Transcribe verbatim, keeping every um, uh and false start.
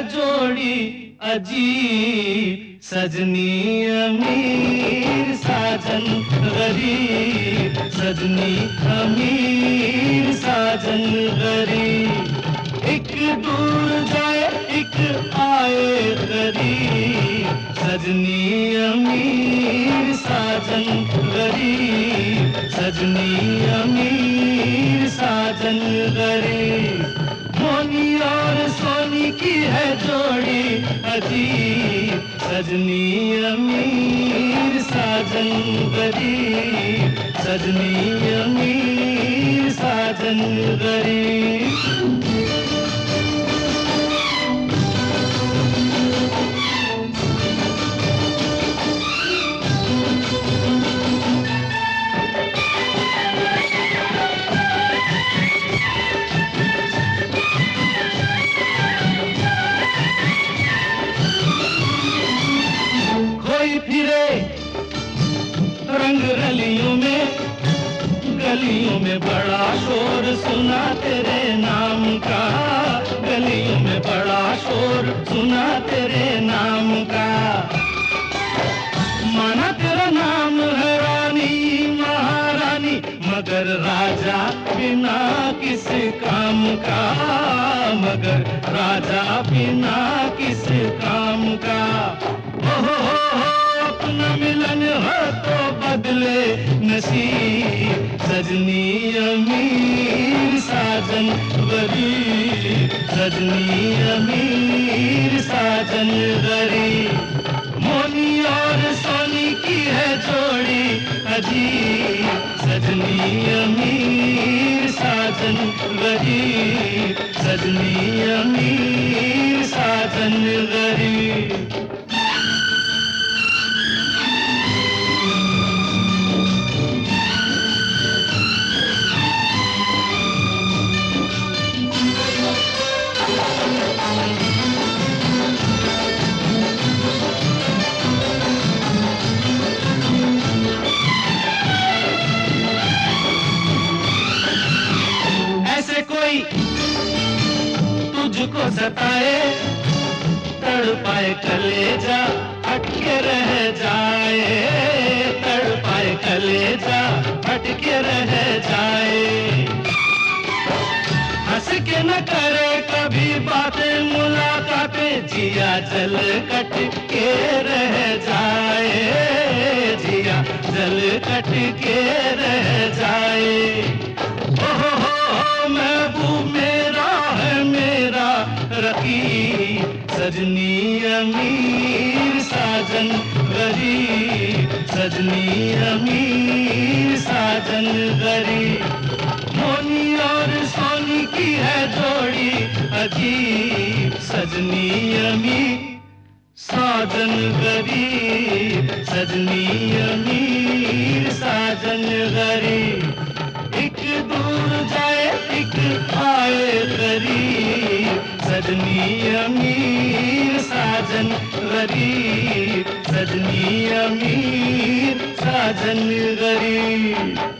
जोड़ी अजीब, सजनी अमीर साजन गरीब, सजनी अमीर साजन गरीब। एक दूर जाए एक आए करीब, सजनी अमीर साजन गरीब, सजनी अमीर साजन गरीब। मोनी और सोनी की है जोड़ी अजीब, सजनी अमीर साजन गरीब, सजनी अमीर साजन गरीब। फिरे रंग रलियों में, गलियों में बड़ा शोर सुना तेरे नाम का, गलियों में बड़ा शोर सुना तेरे नाम का। माना तेरा नाम है रानी महारानी, मगर राजा बिना किस काम का, मगर राजा बिना किस काम का। हो हो हो अपना मिलन हो तो बदले नसीब, सजनी अमीर साजन गरीब, सजनी अमीर साजन गरीब। मोनी और सोनी की है जोड़ी अजीब, सजनी अमीर साजन गरीब, सजनी अमीर साजन गरीब। कोई तुझको सताए, तड़पाए कलेजा हटके रह जाए, तड़पाए कलेजा हटके रह जाए। हंस के न करे कभी बातें मुलाकातें, जिया जल कट के रह जाए, जिया जल कट के रह जाए। ओहो हो महबूब मेरा है मेरा रकीब, सजनी अमीर साजन गरीब, सजनी अमीर साजन गरीब। मोनी और सोनी की है जोड़ी अजीब, सजनी अमीर साजन गरीब, सजनी अमीर साजन गरीब। एक दूर जाए एक आए करीब, सजनी अमीर साजन गरीब, सजनी अमीर साजन गरीब।